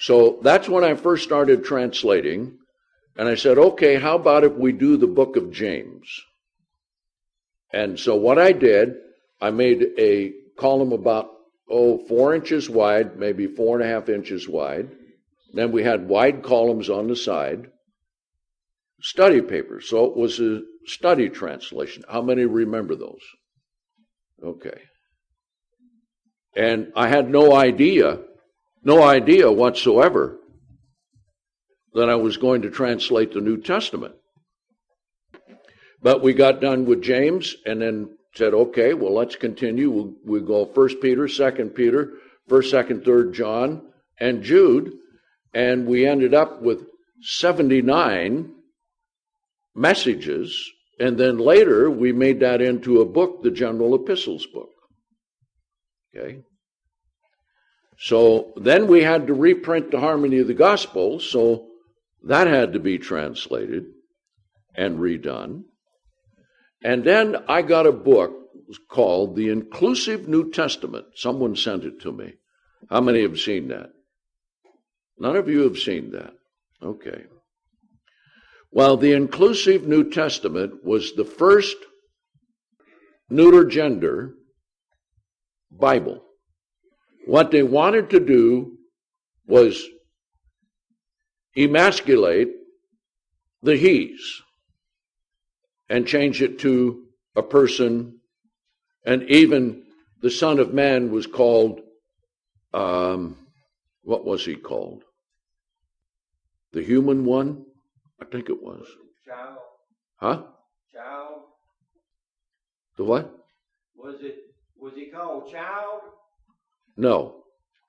So that's when I first started translating. And I said, okay, how about if we do the book of James? And so what I did, I made a column about, 4 inches wide, maybe 4.5 inches wide. Then we had wide columns on the side. Study papers. So it was a study translation. How many remember those? Okay. And I had no idea whatsoever that I was going to translate the New Testament. But we got done with James and then said, okay, well, let's continue. We'll go 1 Peter, 2 Peter, 1st, 2nd, 3rd John, and Jude. And we ended up with 79 messages. And then later we made that into a book, the General Epistles book. Okay. So then we had to reprint the Harmony of the Gospel, so that had to be translated and redone. And then I got a book called The Inclusive New Testament. Someone sent it to me. How many have seen that? None of you have seen that. Okay. Well, the Inclusive New Testament was the first neuter gender Bible. What they wanted to do was emasculate the he's and change it to a person, and even the Son of Man was called, what was he called? The human one? I think it was. Child. Huh? Child. The what? Was he called child? No.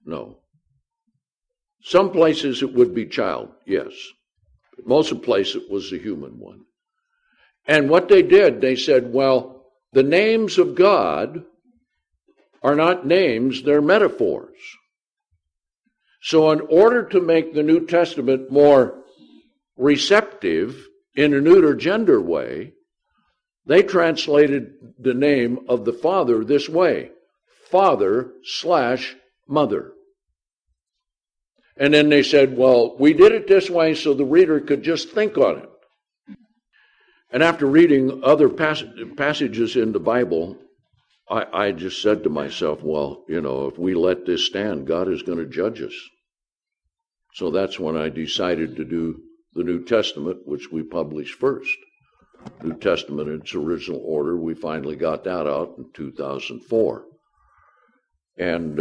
Some places it would be child, yes. But most of the places it was the human one. And what they did, they said, well, the names of God are not names, they're metaphors. So in order to make the New Testament more receptive in a neuter gender way, they translated the name of the Father this way, Father/Mother. And then they said, well, we did it this way so the reader could just think on it. And after reading other passages in the Bible, I just said to myself, well, if we let this stand, God is going to judge us. So that's when I decided to do the New Testament, which we published first. New Testament in its original order, we finally got that out in 2004. And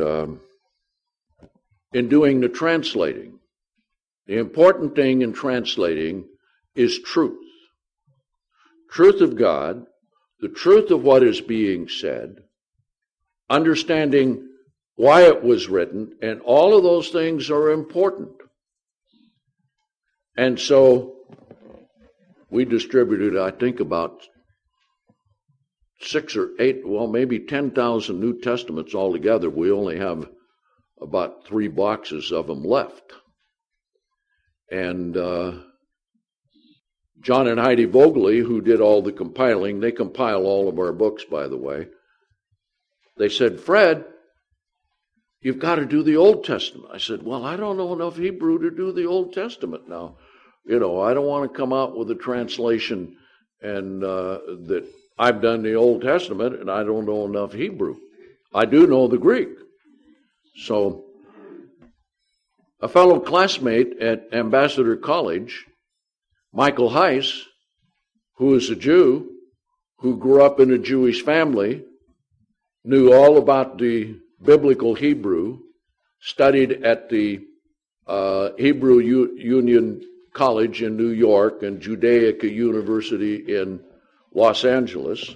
in doing the translating, the important thing in translating is truth. Truth of God, the truth of what is being said, understanding why it was written, and all of those things are important. And so we distributed, I think, about 6 or 8, well, maybe 10,000 New Testaments altogether. We only have about 3 boxes of them left. And John and Heidi Vogeley, who did all the compiling, they compile all of our books, by the way. They said, Fred, you've got to do the Old Testament. I said, well, I don't know enough Hebrew to do the Old Testament now. I don't want to come out with a translation and that I've done the Old Testament and I don't know enough Hebrew. I do know the Greek. So a fellow classmate at Ambassador College, Michael Heiss, who is a Jew, who grew up in a Jewish family, knew all about the biblical Hebrew, studied at the Hebrew Union College in New York and Judaica University in Los Angeles.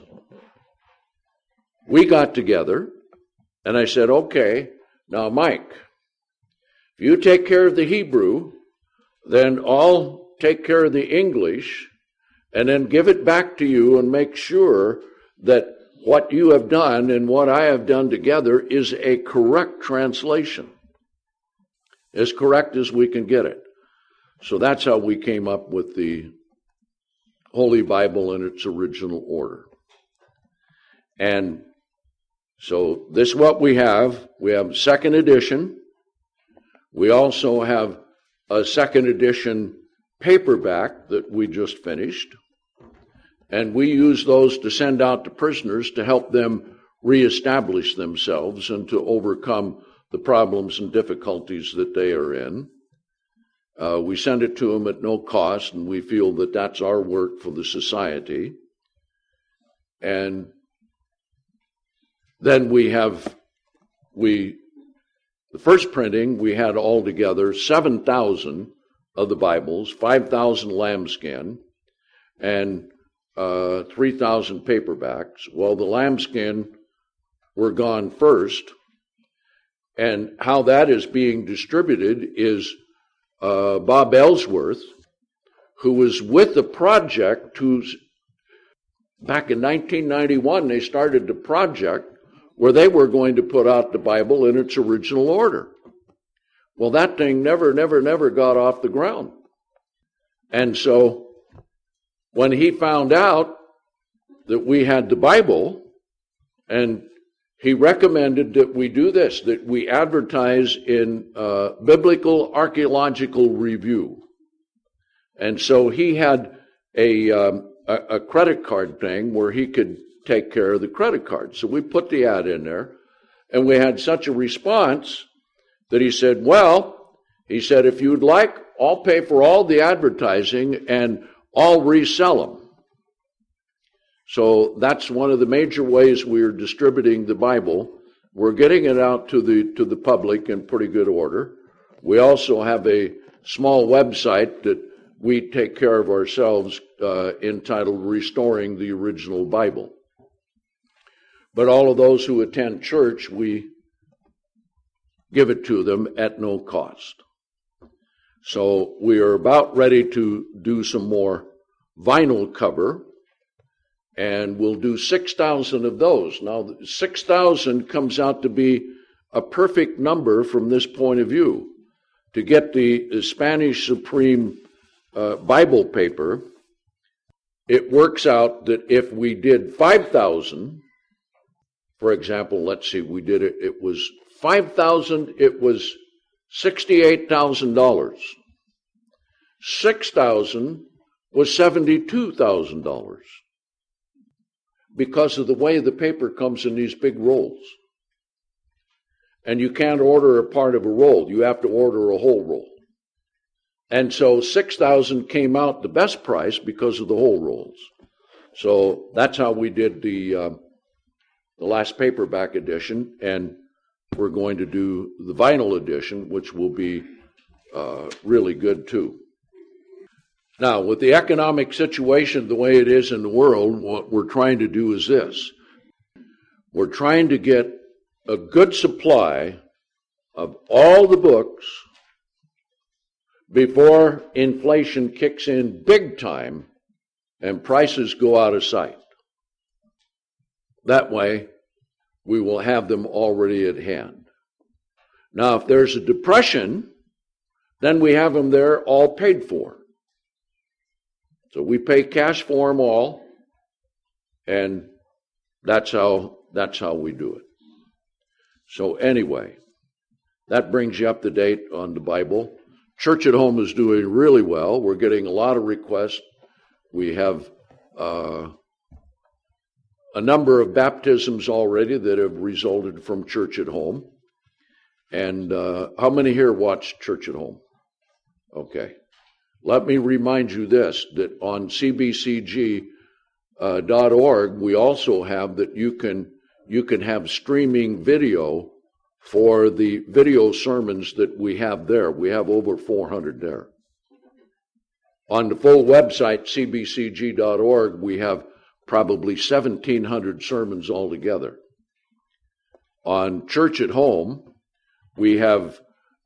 We got together, and I said, okay, now Mike, if you take care of the Hebrew, then I'll take care of the English, and then give it back to you and make sure that what you have done and what I have done together is a correct translation, as correct as we can get it. So that's how we came up with the Holy Bible in its original order. And so this is what we have. We have second edition. We also have a second edition paperback that we just finished, and we use those to send out to prisoners to help them reestablish themselves and to overcome the problems and difficulties that they are in. We send it to them at no cost, and we feel that that's our work for the society. And then the first printing, we had altogether 7,000 of the Bibles, 5,000 lambskin, and 3,000 paperbacks. Well, the lambskin were gone first, and how that is being distributed is Bob Ellsworth, who was with the project, back in 1991, they started the project where they were going to put out the Bible in its original order. Well, that thing never got off the ground. And so when he found out that we had the Bible, and he recommended that we do this, that we advertise in Biblical Archaeological Review. And so he had a credit card thing where he could take care of the credit card. So we put the ad in there, and we had such a response that he said, if you'd like, I'll pay for all the advertising and I'll resell them. So that's one of the major ways we're distributing the Bible. We're getting it out to the public in pretty good order. We also have a small website that we take care of ourselves entitled Restoring the Original Bible. But all of those who attend church, we give it to them at no cost. So we are about ready to do some more vinyl cover, and we'll do 6,000 of those. Now, 6,000 comes out to be a perfect number from this point of view. To get the Spanish Supreme Bible paper, it works out that if we did 5,000, for example, let's see, we did it was 5,000, it was $68,000. 6,000 was $72,000 because of the way the paper comes in these big rolls. And you can't order a part of a roll. You have to order a whole roll. And so 6,000 came out the best price because of the whole rolls. So that's how we did the last paperback edition, and we're going to do the vinyl edition, which will be really good too. Now, with the economic situation the way it is in the world, what we're trying to do is this. We're trying to get a good supply of all the books before inflation kicks in big time and prices go out of sight. That way, we will have them already at hand. Now, if there's a depression, then we have them there all paid for. So we pay cash for them all, and that's how we do it. So anyway, that brings you up to date on the Bible. Church at Home is doing really well. We're getting a lot of requests. We have a number of baptisms already that have resulted from Church at Home. And how many here watch Church at Home? Okay. Let me remind you this, that on cbcg.org, we also have that you can have streaming video for the video sermons that we have there. We have over 400 there. On the full website, cbcg.org, we have probably 1,700 sermons altogether. On Church at Home, we have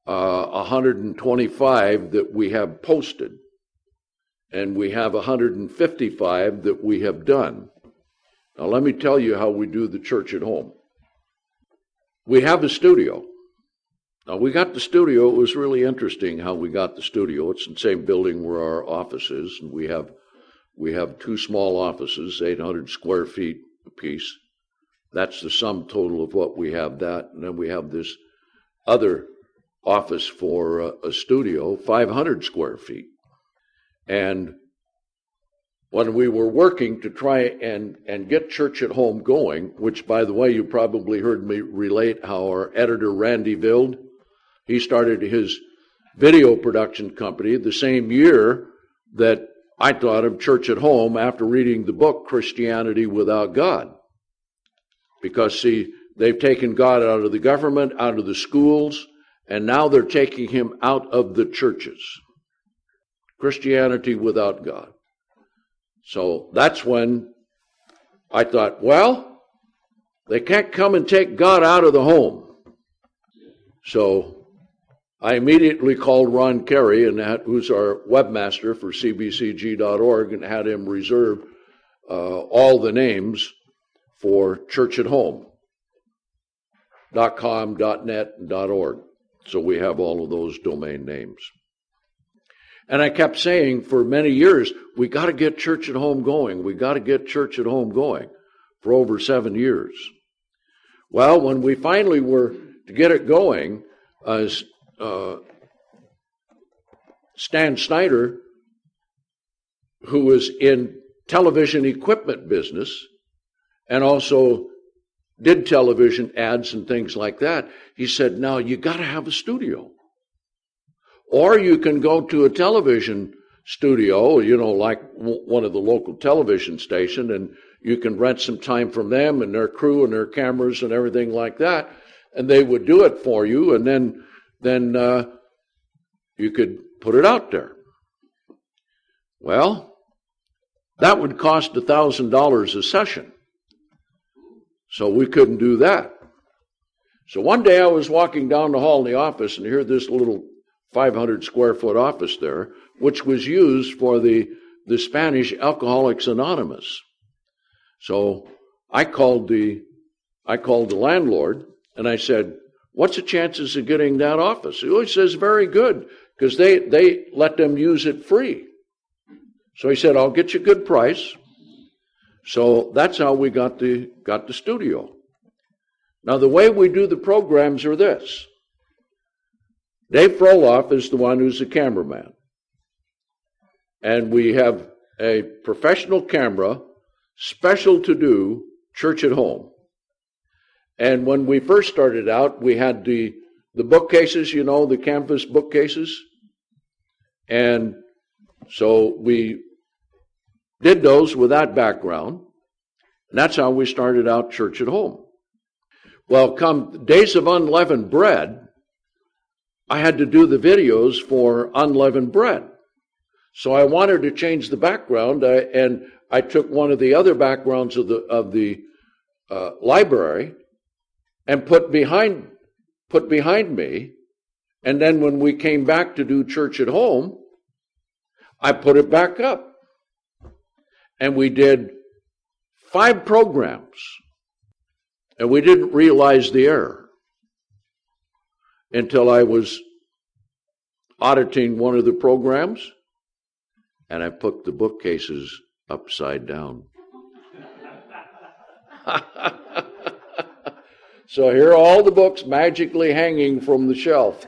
125 that we have posted, and we have 155 that we have done. Now, let me tell you how we do the Church at Home. We have a studio. Now, we got the studio. It was really interesting how we got the studio. It's in the same building where our office is, and we have two small offices, 800 square feet apiece. That's the sum total of what we have that. And then we have this other office for a studio, 500 square feet. And when we were working to try and get Church at Home going, which, by the way, you probably heard me relate how our editor, Randy Vild, he started his video production company the same year that I thought of Church at Home after reading the book Christianity Without God. Because, see, they've taken God out of the government, out of the schools, and now they're taking him out of the churches. Christianity without God. So that's when I thought, well, they can't come and take God out of the home. So I immediately called Ron Carey, who's our webmaster for cbcg.org, and had him reserve all the names for Church at Home. .com, .net, and .org. So we have all of those domain names. And I kept saying for many years, we got to get Church at Home going. We got to get Church at Home going for over 7 years. Well, when we finally were to get it going, Stan Snyder, who was in television equipment business and also did television ads and things like that, he said, now you got to have a studio. Or you can go to a television studio, like one of the local television station, and you can rent some time from them and their crew and their cameras and everything like that, and they would do it for you, and then you could put it out there. Well, that would cost $1,000 a session. So we couldn't do that. So one day I was walking down the hall in the office and heard this little 500 square foot office there, which was used for the Spanish Alcoholics Anonymous. So I called the landlord and I said, what's the chances of getting that office? He says, very good, because they let them use it free. So he said, I'll get you a good price. So that's how we got the studio. Now the way we do the programs are this. Dave Froloff is the one who's the cameraman. And we have a professional camera special to do Church at Home. And when we first started out, we had the bookcases, the canvas bookcases. And so we did those with that background. And that's how we started out Church at Home. Well, come Days of Unleavened Bread, I had to do the videos for Unleavened Bread. So I wanted to change the background, and I took one of the other backgrounds of the library and put behind me, and then when we came back to do Church at Home, I put it back up. And we did 5 programs, and we didn't realize the error until I was auditing one of the programs, and I put the bookcases upside down. So here are all the books magically hanging from the shelf.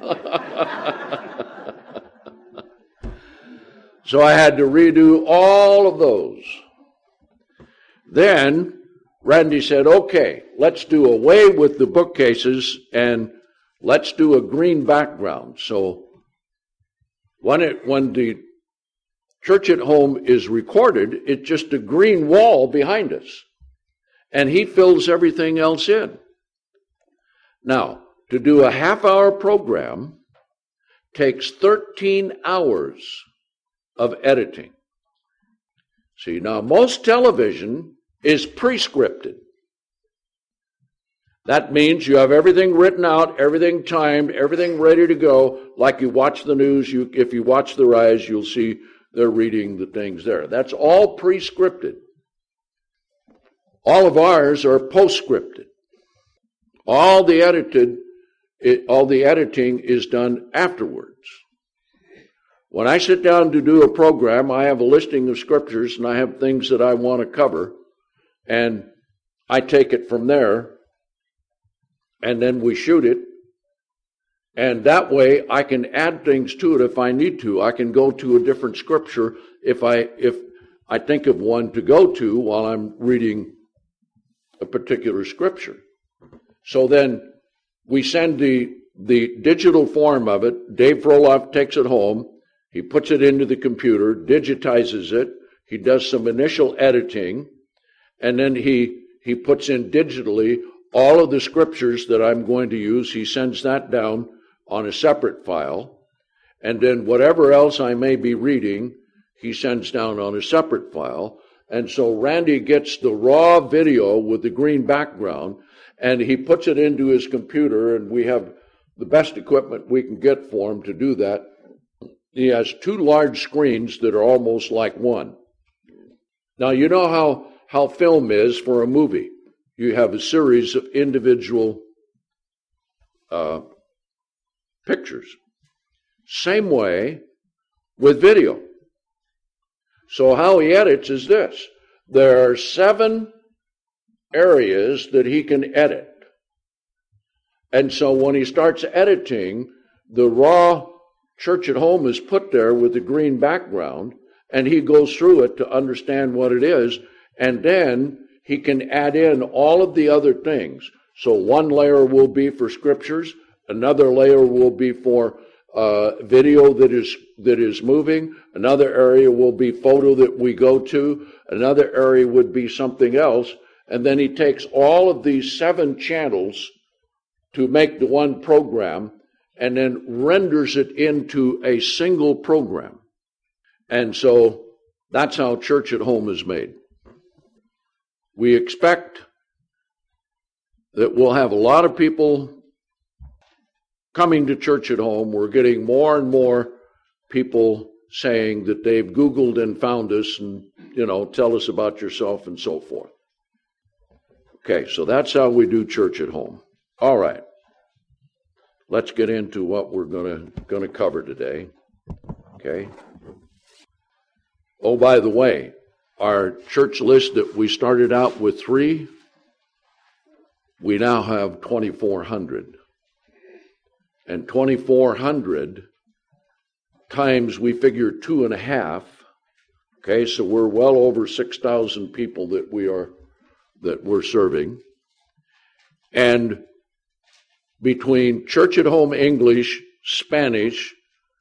So I had to redo all of those. Then Randy said, okay, let's do away with the bookcases and let's do a green background. So when the Church at Home is recorded, it's just a green wall behind us. And he fills everything else in. Now, to do a half-hour program takes 13 hours of editing. See, now most television is pre-scripted. That means you have everything written out, everything timed, everything ready to go. Like you watch the news, if you watch The Rise, you'll see they're reading the things there. That's all pre-scripted. All of ours are post-scripted. All the editing is done afterwards. When I sit down to do a program, I have a listing of scriptures and I have things that I want to cover, and I take it from there, and then we shoot it, And that way I can add things to it if I need to. I can go to a different scripture if I think of one to go to while I'm reading a particular scripture. So then we send the digital form of it. Dave Froloff takes it home. He puts it into the computer, digitizes it. He does some initial editing, and then he puts in digitally all of the scriptures that I'm going to use. He sends that down on a separate file, and then whatever else I may be reading, he sends down on a separate file. And so Randy gets the raw video with the green background, and he puts it into his computer, and we have the best equipment we can get for him to do that. He has two large screens that are almost like one. Now, you know how film is for a movie. You have a series of individual pictures. Same way with video. So how he edits is this. There are 7 areas that he can edit. And so when he starts editing, the raw Church at Home is put there with the green background, and he goes through it to understand what it is, and then he can add in all of the other things. So one layer will be for scriptures, another layer will be for video that is moving, another area will be photo that we go to, another area would be something else, and then he takes all of these 7 channels to make the one program, and then renders it into a single program. And so that's how Church at Home is made. We expect that we'll have a lot of people coming to Church at Home. We're getting more and more people saying that they've Googled and found us and, tell us about yourself and so forth. Okay, so that's how we do Church at Home. All right. Let's get into what we're going to cover today. Okay. Oh, by the way, our church list that we started out with 3, we now have 2,400. And 2,400 times we figure 2.5. Okay, so we're well over 6,000 people that we're serving. And between Church at Home English, Spanish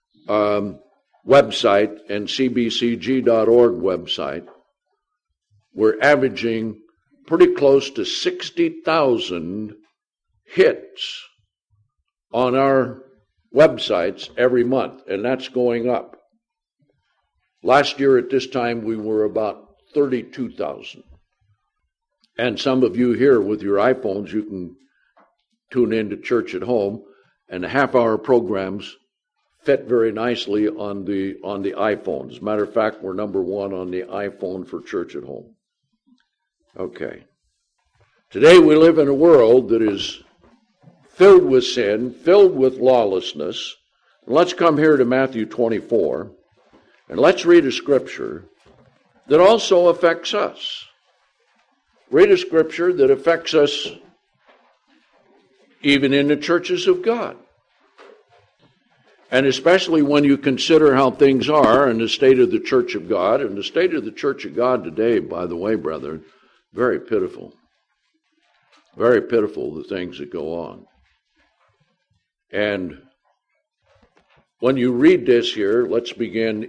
website and cbcg.org website, we're averaging pretty close to 60,000 hits on our websites every month, and that's going up. Last year at this time, we were about 32,000. And some of you here with your iPhones, you can tune in to Church at Home, and the half-hour programs fit very nicely on the iPhone. As a matter of fact, we're number 1 on the iPhone for Church at Home. Okay. Today we live in a world that is filled with sin, filled with lawlessness. And let's come here to Matthew 24, and let's read a scripture that also affects us. Read a scripture that affects us even in the churches of God. And especially when you consider how things are in the state of the Church of God. And the state of the Church of God today, by the way, brethren, very pitiful. Very pitiful, the things that go on. And when you read this here, let's begin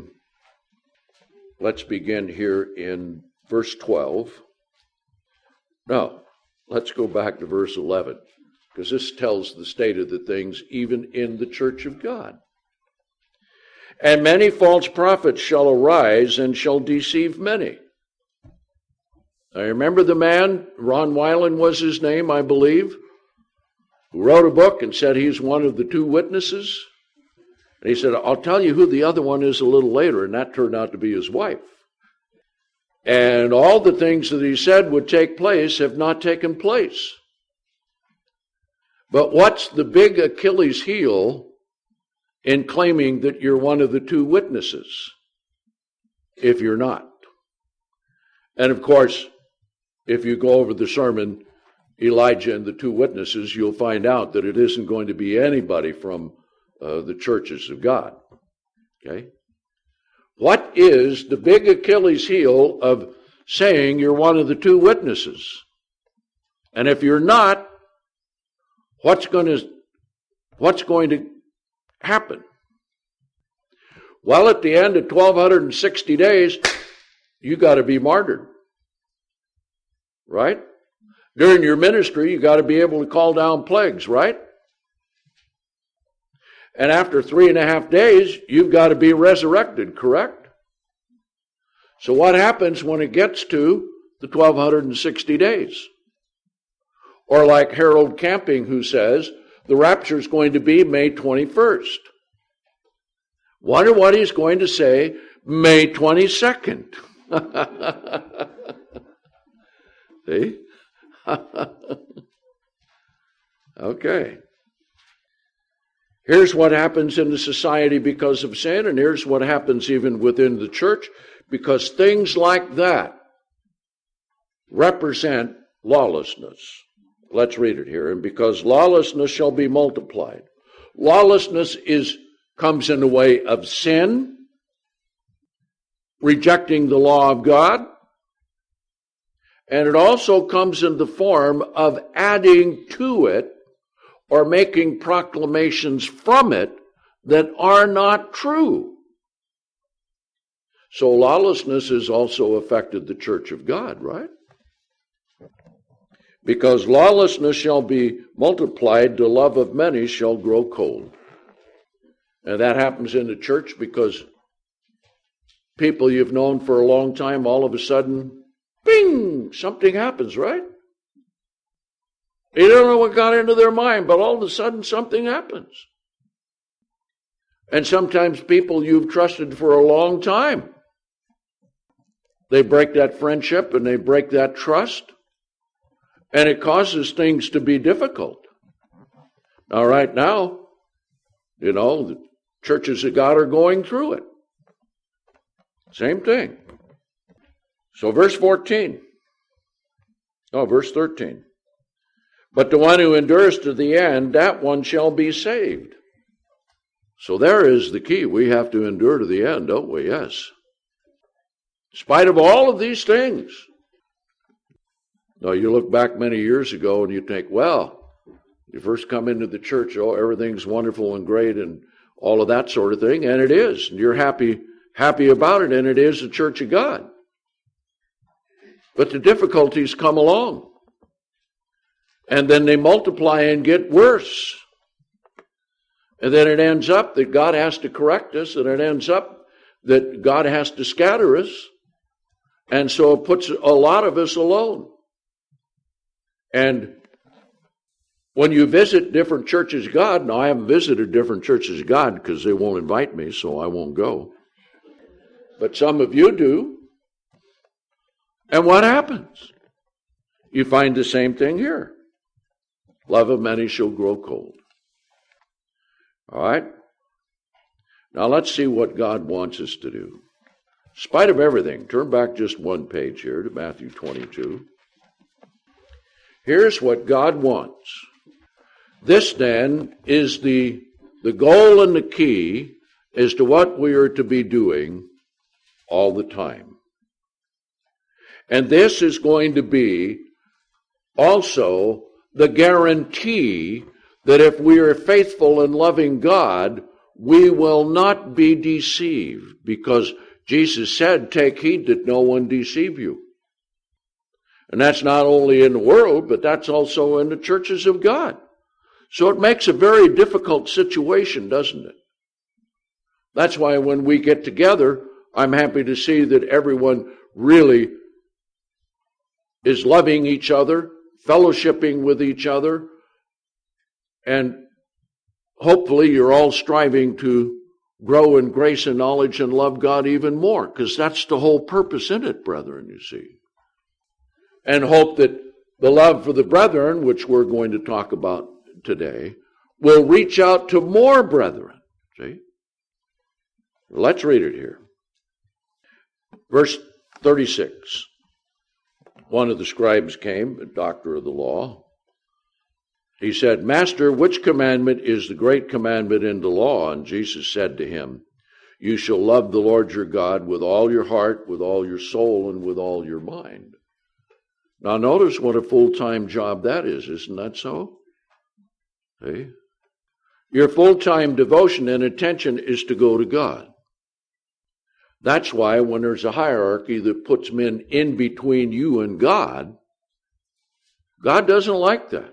here in verse 12. No, let's go back to verse 11. Because this tells the state of the things even in the church of God. And many false prophets shall arise and shall deceive many. I remember the man, Ron Weiland was his name, I believe, who wrote a book and said he's one of the 2 witnesses. And he said, I'll tell you who the other one is a little later, and that turned out to be his wife. And all the things that he said would take place have not taken place. But what's the big Achilles heel in claiming that you're one of the 2 witnesses if you're not? And of course, if you go over the sermon, Elijah and the two witnesses, you'll find out that it isn't going to be anybody from the churches of God. Okay? What is the big Achilles heel of saying you're one of the two witnesses? And if you're not, what's going to happen? Well, at the end of 1260 days, you got to be martyred. Right? During your ministry, you got to be able to call down plagues, right? And after 3.5 days, you've got to be resurrected, correct? So what happens when it gets to the 1260 days? Or like Harold Camping, who says, the rapture is going to be May 21st. Wonder what he's going to say May 22nd. See? Okay. Here's what happens in the society because of sin, and here's what happens even within the church, because things like that represent lawlessness. Let's read it here. And because lawlessness shall be multiplied. Lawlessness comes in the way of sin, rejecting the law of God, and it also comes in the form of adding to it or making proclamations from it that are not true. So lawlessness has also affected the church of God, right? Because lawlessness shall be multiplied, the love of many shall grow cold. And that happens in the church because people you've known for a long time, all of a sudden, bing, something happens, right? You don't know what got into their mind, but all of a sudden something happens. And sometimes people you've trusted for a long time, they break that friendship and they break that trust, and it causes things to be difficult. Now, right now, the churches of God are going through it. Same thing. So verse 13. Verse 13. But the one who endures to the end, that one shall be saved. So there is the key. We have to endure to the end, don't we? Yes. In spite of all of these things. Now, you look back many years ago and you think, well, you first come into the church, everything's wonderful and great and all of that sort of thing, and it is. And you're happy about it, and it is the church of God. But the difficulties come along. And then they multiply and get worse. And then it ends up that God has to correct us, and it ends up that God has to scatter us. And so it puts a lot of us alone. And when you visit different churches of God, now I haven't visited different churches of God because they won't invite me, so I won't go. But some of you do. And what happens? You find the same thing here. Love of many shall grow cold. All right? Now let's see what God wants us to do. In spite of everything, turn back just one page here to Matthew 22. Here's what God wants. This then is the goal and the key as to what we are to be doing all the time. And this is going to be also the guarantee that if we are faithful in loving God, we will not be deceived, because Jesus said, take heed that no one deceive you. And that's not only in the world, but that's also in the churches of God. So it makes a very difficult situation, doesn't it? That's why when we get together, I'm happy to see that everyone really is loving each other, fellowshipping with each other, and hopefully you're all striving to grow in grace and knowledge and love God even more, because that's the whole purpose in it, brethren, you see. And hope that the love for the brethren, which we're going to talk about today, will reach out to more brethren. See? Let's read it here. Verse 36. One of the scribes came, a doctor of the law, He said, Master, which commandment is the great commandment in the law? And Jesus said to him, you shall love the Lord your God with all your heart, with all your soul, and with all your mind. Now notice what a full-time job that is. Isn't that so? See? Your full-time devotion and attention is to go to God. That's why when there's a hierarchy that puts men in between you and God, God doesn't like that.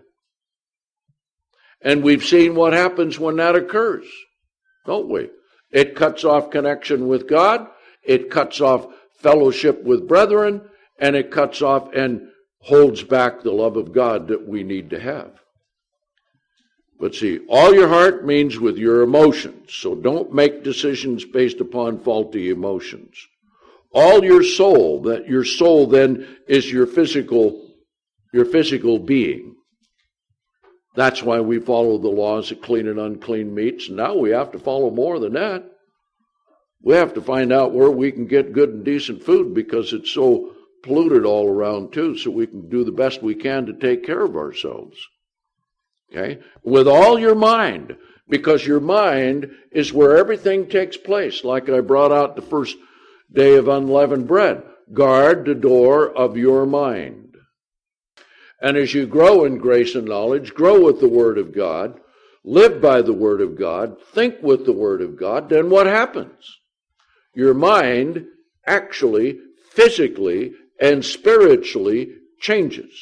And we've seen what happens when that occurs, don't we? It cuts off connection with God, it cuts off fellowship with brethren, and it cuts off and holds back the love of God that we need to have. But see, all your heart means with your emotions, so don't make decisions based upon faulty emotions. All your soul, that your soul then is your physical being. That's why we follow the laws of clean and unclean meats. Now we have to follow more than that. We have to find out where we can get good and decent food because it's so polluted all around too, so we can do the best we can to take care of ourselves. Okay? With all your mind, because your mind is where everything takes place. Like I brought out the first day of unleavened bread. Guard the door of your mind. And as you grow in grace and knowledge, grow with the Word of God, live by the Word of God, think with the Word of God, then what happens? Your mind actually, physically, and spiritually changes.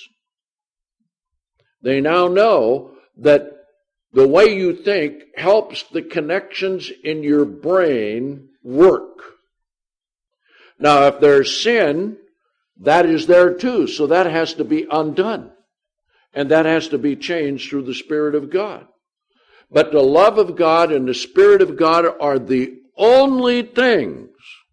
They now know that the way you think helps the connections in your brain work. Now, if there's sin, that is there too, so that has to be undone. And that has to be changed through the Spirit of God. But the love of God and the Spirit of God are the only things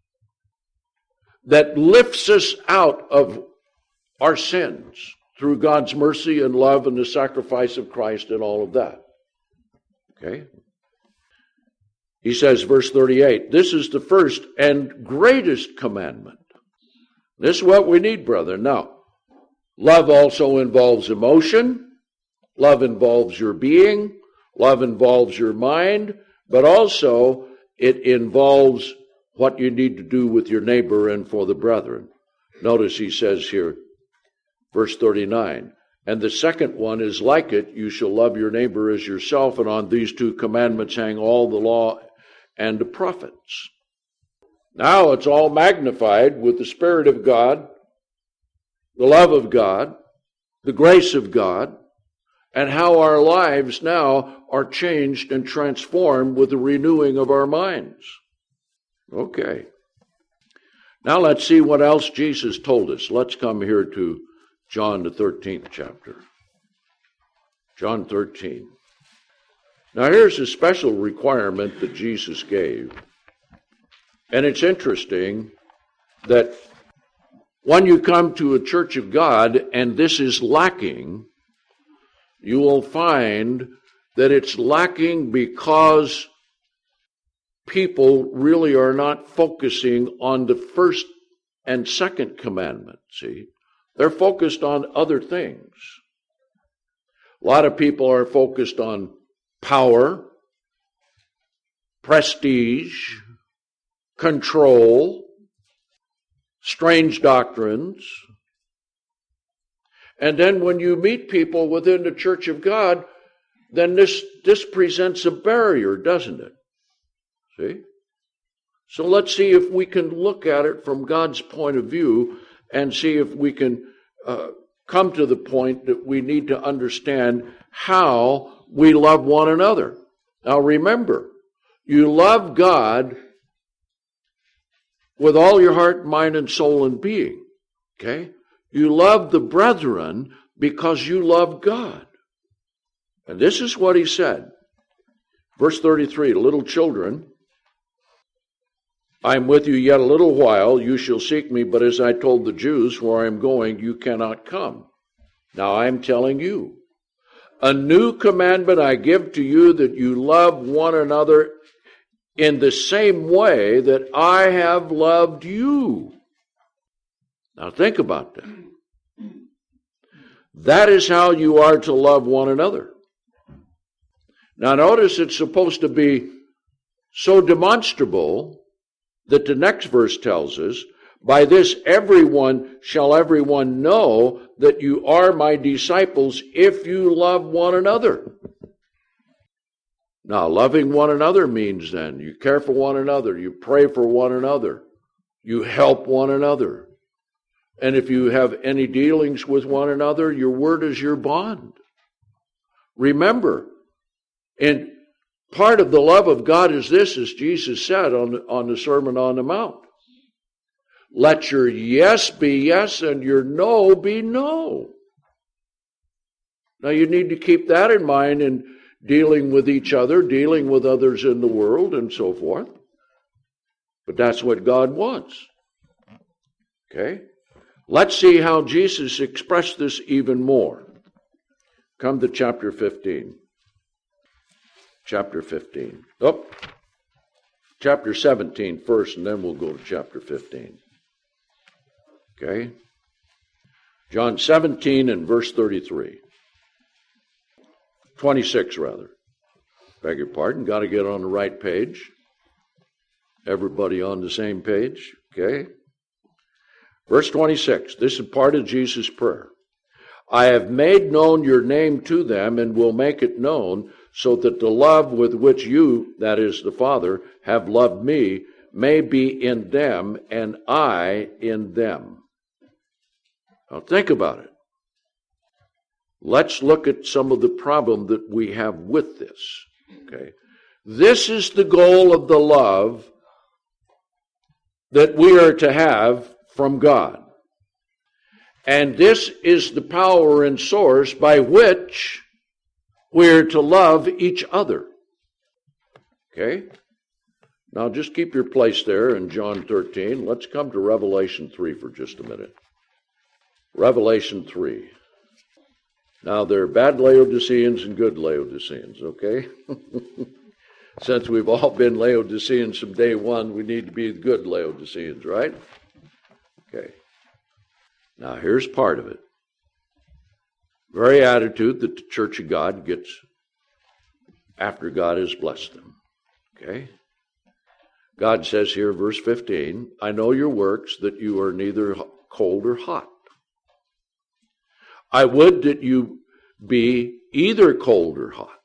that lifts us out of our sins through God's mercy and love and the sacrifice of Christ and all of that. Okay? He says, verse 38, this is the first and greatest commandment. This is what we need, brother. Now, love also involves emotion. Love involves your being. Love involves your mind. But also, it involves what you need to do with your neighbor and for the brethren. Notice he says here, verse 39, and the second one is like it, you shall love your neighbor as yourself, and on these two commandments hang all the law and the prophets. Now it's all magnified with the Spirit of God, the love of God, the grace of God, and how our lives now are changed and transformed with the renewing of our minds. Okay. Now let's see what else Jesus told us. Let's come here to John, the 13th chapter. John 13. Now here's a special requirement that Jesus gave. And it's interesting that when you come to a church of God and this is lacking, you will find that it's lacking because people really are not focusing on the first and second commandment, see? They're focused on other things. A lot of people are focused on power, prestige, control, strange doctrines. And then when you meet people within the Church of God, then this presents a barrier, doesn't it? See? So let's see if we can look at it from God's point of view and see if we can come to the point that we need to understand how we love one another. Now remember, you love God with all your heart, mind, and soul and being. Okay? You love the brethren because you love God. And this is what he said. Verse 33, little children, I am with you yet a little while, you shall seek me, but as I told the Jews, where I am going, you cannot come. Now I am telling you, a new commandment I give to you, that you love one another in the same way that I have loved you. Now think about that. That is how you are to love one another. Now notice it's supposed to be so demonstrable that the next verse tells us, by this shall everyone know that you are my disciples if you love one another. Now, loving one another means then you care for one another, you pray for one another, you help one another. And if you have any dealings with one another, your word is your bond. Remember, and part of the love of God is this, as Jesus said on the Sermon on the Mount. Let your yes be yes and your no be no. Now you need to keep that in mind in dealing with each other, dealing with others in the world, and so forth. But that's what God wants. Okay? Let's see how Jesus expressed this even more. Come to chapter 15. Chapter 15. Chapter 17 first, and then we'll go to chapter 15. Okay? John 17 and verse 33. 26, rather. Beg your pardon. Got to get on the right page. Everybody on the same page. Okay? Verse 26. This is part of Jesus' prayer. I have made known your name to them and will make it known so that the love with which you, that is the Father, have loved me may be in them and I in them. Now think about it. Let's look at some of the problem that we have with this. Okay. This is the goal of the love that we are to have from God. And this is the power and source by which we are to love each other. Okay? Now just keep your place there in John 13. Let's come to Revelation 3 for just a minute. Revelation 3. Now, there are bad Laodiceans and good Laodiceans, okay? Since we've all been Laodiceans from day one, we need to be the good Laodiceans, right? Okay. Now, here's part of it. Very attitude that the Church of God gets after God has blessed them, okay? God says here, verse 15, I know your works, that you are neither cold or hot. I would that you be either cold or hot.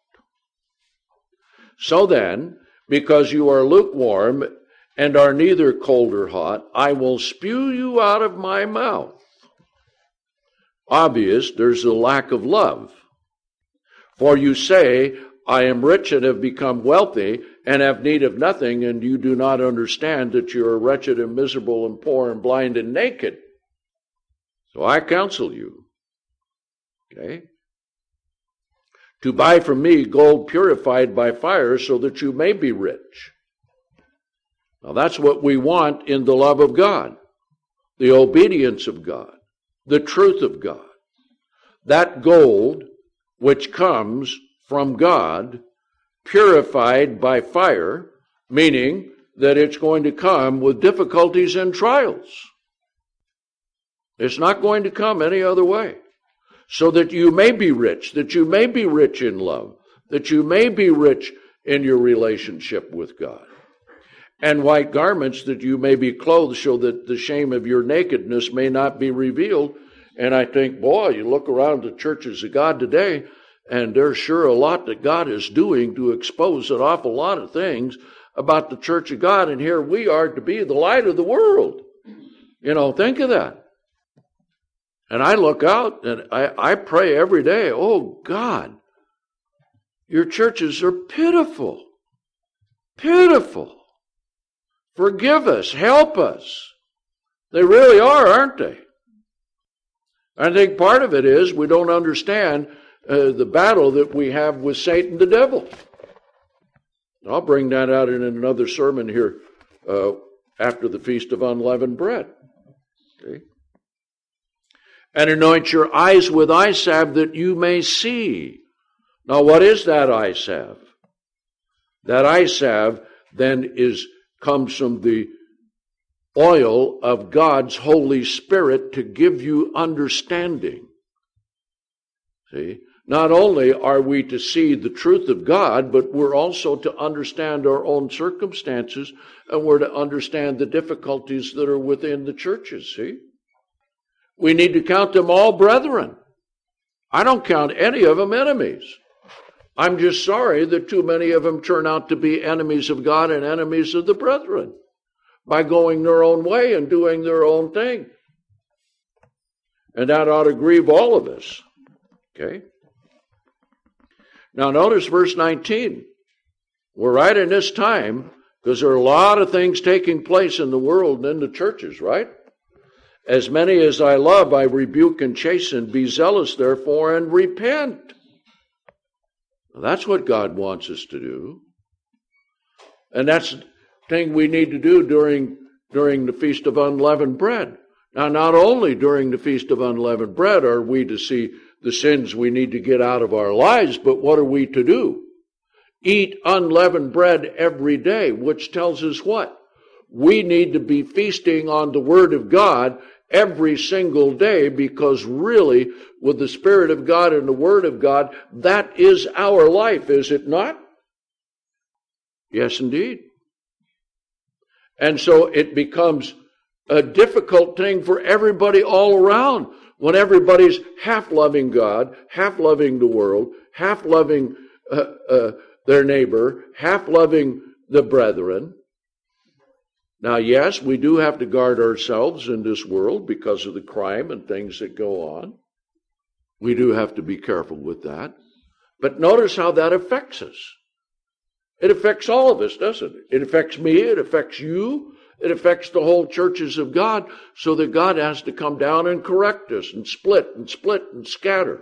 So then, because you are lukewarm and are neither cold or hot, I will spew you out of my mouth. Obvious, there's a lack of love. For you say, I am rich and have become wealthy and have need of nothing, and you do not understand that you are wretched and miserable and poor and blind and naked. So I counsel you, okay, to buy from me gold purified by fire so that you may be rich. Now that's what we want in the love of God, the obedience of God, the truth of God. That gold which comes from God, purified by fire, meaning that it's going to come with difficulties and trials. It's not going to come any other way. So that you may be rich, that you may be rich in love, that you may be rich in your relationship with God. And white garments, that you may be clothed, so that the shame of your nakedness may not be revealed. And I think, boy, you look around the churches of God today, and there's sure a lot that God is doing to expose an awful lot of things about the church of God. And here we are to be the light of the world. You know, think of that. And I look out and I pray every day, oh God, your churches are pitiful. Pitiful. Forgive us. Help us. They really are, aren't they? I think part of it is we don't understand the battle that we have with Satan the devil. I'll bring that out in another sermon here after the Feast of Unleavened Bread. Okay. And anoint your eyes with eye salve that you may see. Now, what is that eye salve? That eye salve then comes from the oil of God's Holy Spirit to give you understanding. See? not only are we to see the truth of God, but we're also to understand our own circumstances, and we're to understand the difficulties that are within the churches, see? We need to count them all brethren. I don't count any of them enemies. I'm just sorry that too many of them turn out to be enemies of God and enemies of the brethren by going their own way and doing their own thing. And that ought to grieve all of us. Okay? Now notice verse 19. We're right in this time because there are a lot of things taking place in the world and in the churches, right? As many as I love, I rebuke and chasten. Be zealous, therefore, and repent. That's what God wants us to do. And that's the thing we need to do during the Feast of Unleavened Bread. Now, not only during the Feast of Unleavened Bread are we to see the sins we need to get out of our lives, but what are we to do? Eat unleavened bread every day, which tells us what? We need to be feasting on the Word of God every single day, because really, with the Spirit of God and the Word of God, that is our life, is it not? Yes, indeed. And so it becomes a difficult thing for everybody all around when everybody's half loving God, half loving the world, half loving their neighbor, half loving the brethren. Now, yes, we do have to guard ourselves in this world because of the crime and things that go on. We do have to be careful with that. But notice how that affects us. It affects all of us, doesn't it? It affects me, it affects you, it affects the whole churches of God, so that God has to come down and correct us and split and scatter.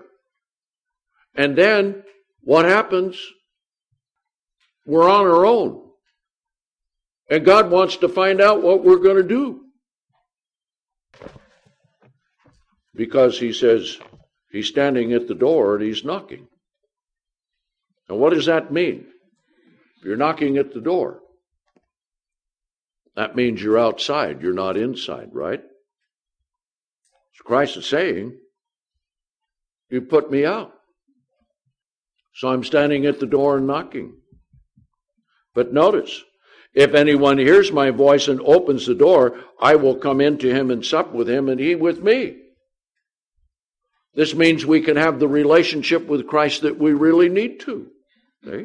And then, what happens? We're on our own. And God wants to find out what we're going to do. Because he says he's standing at the door and he's knocking. And what does that mean? If you're knocking at the door, that means you're outside, you're not inside, right? So Christ is saying, you put me out. So I'm standing at the door and knocking. But notice, if anyone hears my voice and opens the door, I will come into him and sup with him and he with me. This means we can have the relationship with Christ that we really need to. Okay?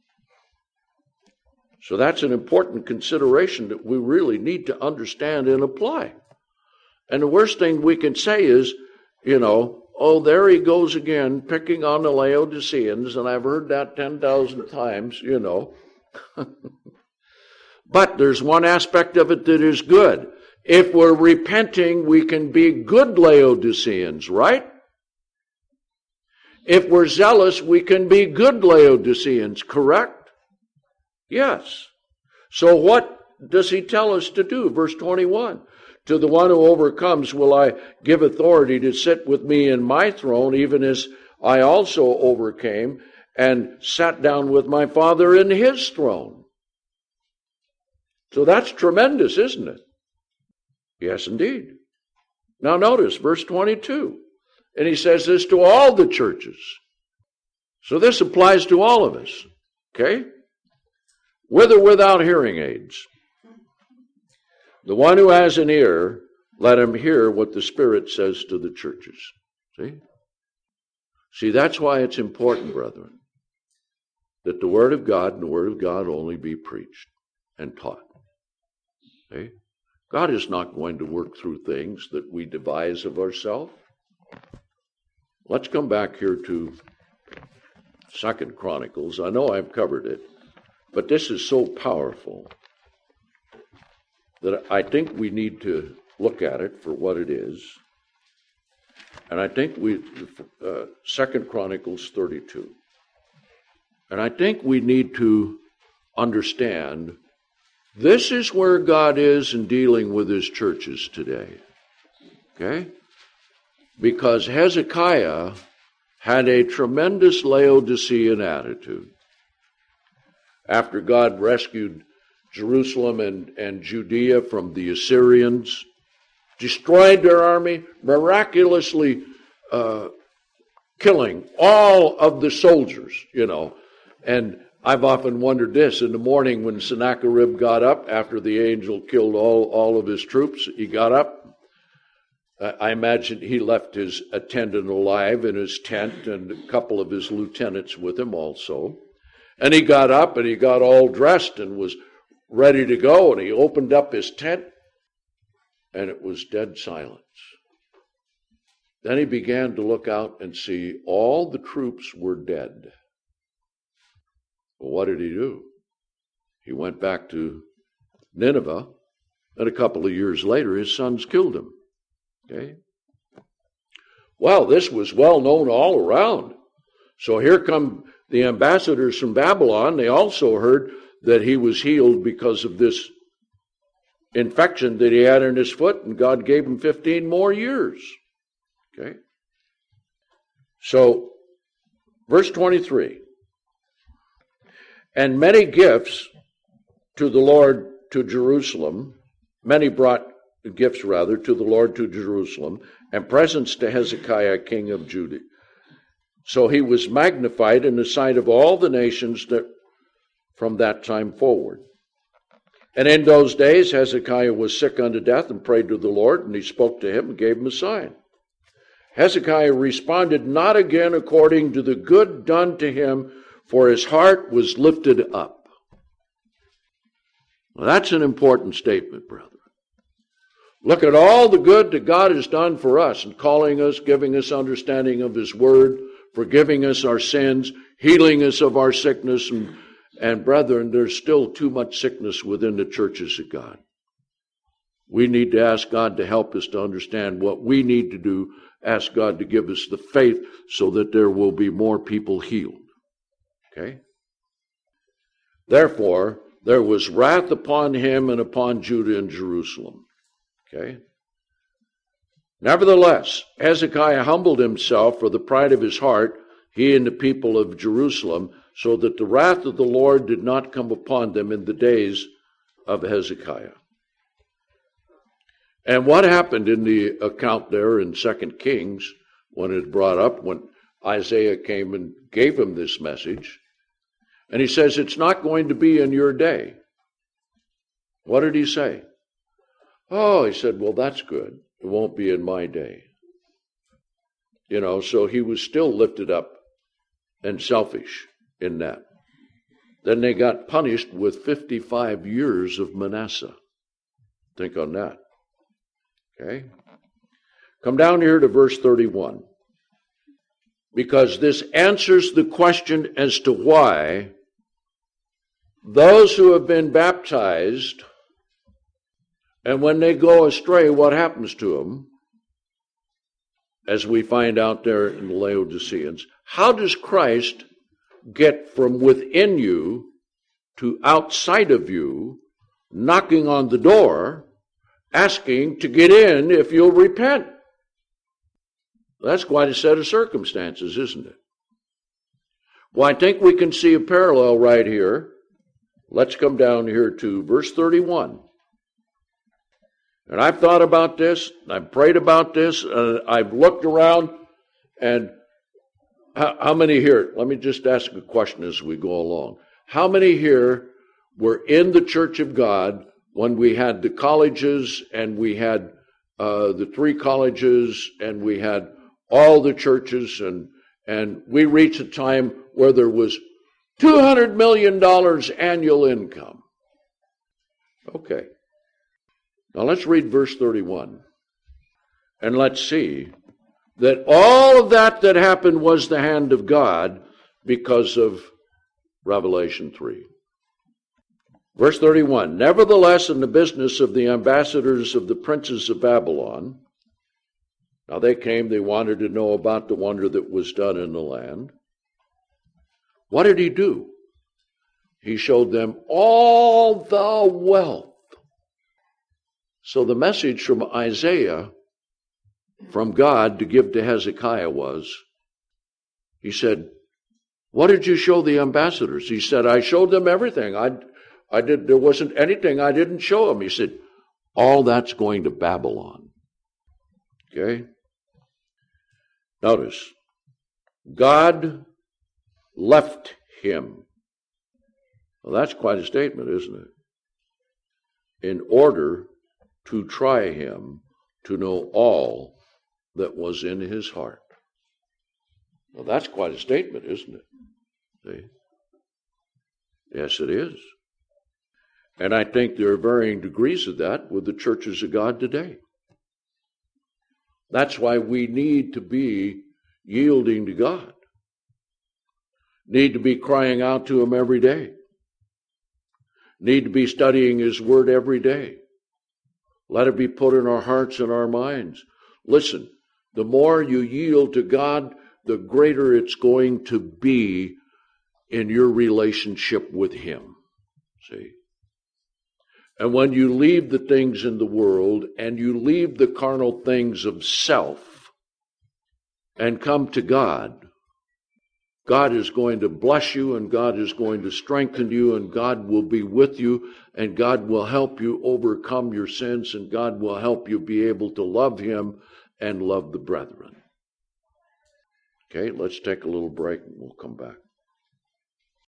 So that's an important consideration that we really need to understand and apply. And the worst thing we can say is, oh, there he goes again, picking on the Laodiceans, and I've heard that 10,000 times, But there's one aspect of it that is good. If we're repenting, we can be good Laodiceans, right? If we're zealous, we can be good Laodiceans, correct? Yes. So what does he tell us to do? Verse 21. To the one who overcomes will I give authority to sit with me in my throne, even as I also overcame and sat down with my Father in his throne. So that's tremendous, isn't it? Yes, indeed. Now notice verse 22. And he says this to all the churches. So this applies to all of us. Okay? With or without hearing aids. The one who has an ear, let him hear what the Spirit says to the churches. See, that's why it's important, brethren, that the Word of God and the Word of God only be preached and taught. Okay? God is not going to work through things that we devise of ourselves. Let's come back here to 2 Chronicles. I know I've covered it, but this is so powerful that I think we need to look at it for what it is. And I think 2 Chronicles 32. And I think we need to understand this is where God is in dealing with his churches today. Okay? Because Hezekiah had a tremendous Laodicean attitude. After God rescued Jerusalem and Judea from the Assyrians, destroyed their army, miraculously killing all of the soldiers, And I've often wondered this. In the morning when Sennacherib got up, after the angel killed all of his troops, he got up. I imagine he left his attendant alive in his tent and a couple of his lieutenants with him also. And he got up and he got all dressed and was ready to go. And he opened up his tent and it was dead silence. Then he began to look out and see all the troops were dead. Well, what did he do? He went back to Nineveh, and a couple of years later, his sons killed him. Okay? Well, this was well known all around. So here come the ambassadors from Babylon. They also heard that he was healed because of this infection that he had in his foot, and God gave him 15 more years. Okay? So, verse 23. And many gifts to the Lord to Jerusalem, many brought gifts rather to the Lord to Jerusalem, and presents to Hezekiah, king of Judah. So he was magnified in the sight of all the nations that from that time forward. And in those days Hezekiah was sick unto death and prayed to the Lord, and he spoke to him and gave him a sign. Hezekiah responded not again according to the good done to him, for his heart was lifted up. Well, that's an important statement, brother. Look at all the good that God has done for us in calling us, giving us understanding of his word, forgiving us our sins, healing us of our sickness. And brethren, there's still too much sickness within the churches of God. We need to ask God to help us to understand what we need to do. Ask God to give us the faith so that there will be more people healed. Okay? Therefore, there was wrath upon him and upon Judah and Jerusalem. Okay? Nevertheless, Hezekiah humbled himself for the pride of his heart, he and the people of Jerusalem, so that the wrath of the Lord did not come upon them in the days of Hezekiah. And what happened in the account there in 2 Kings, when it brought up, when Isaiah came and gave him this message, and he says, it's not going to be in your day. What did he say? Oh, he said, well, that's good. It won't be in my day. So he was still lifted up and selfish in that. Then they got punished with 55 years of Manasseh. Think on that. Okay? Come down here to verse 31. Because this answers the question as to why those who have been baptized, and when they go astray, what happens to them? As we find out there in the Laodiceans, how does Christ get from within you to outside of you, knocking on the door, asking to get in if you'll repent? That's quite a set of circumstances, isn't it? Well, I think we can see a parallel right here. Let's come down here to verse 31. And I've thought about this, I've prayed about this, I've looked around, and how many here, let me just ask a question as we go along. How many here were in the Church of God when we had the colleges, and we had the 3 colleges, and we had all the churches, and we reached a time where there was $200 million annual income? Okay. Now let's read verse 31. And let's see that all of that happened was the hand of God because of Revelation 3. Verse 31, nevertheless, in the business of the ambassadors of the princes of Babylon, now they came, they wanted to know about the wonder that was done in the land. What did he do? He showed them all the wealth. So the message from Isaiah, from God to give to Hezekiah was, he said, what did you show the ambassadors? He said, I showed them everything. There wasn't anything I didn't show them. He said, all that's going to Babylon. Okay? Notice, God left him. Well, that's quite a statement, isn't it? In order to try him, to know all that was in his heart. Well, that's quite a statement, isn't it? See? Yes, it is. And I think there are varying degrees of that with the churches of God today. That's why we need to be yielding to God. Need to be crying out to him every day. Need to be studying his word every day. Let it be put in our hearts and our minds. Listen, the more you yield to God, the greater it's going to be in your relationship with him. See? And when you leave the things in the world and you leave the carnal things of self and come to God, God is going to bless you and God is going to strengthen you and God will be with you and God will help you overcome your sins and God will help you be able to love him and love the brethren. Okay, let's take a little break and we'll come back.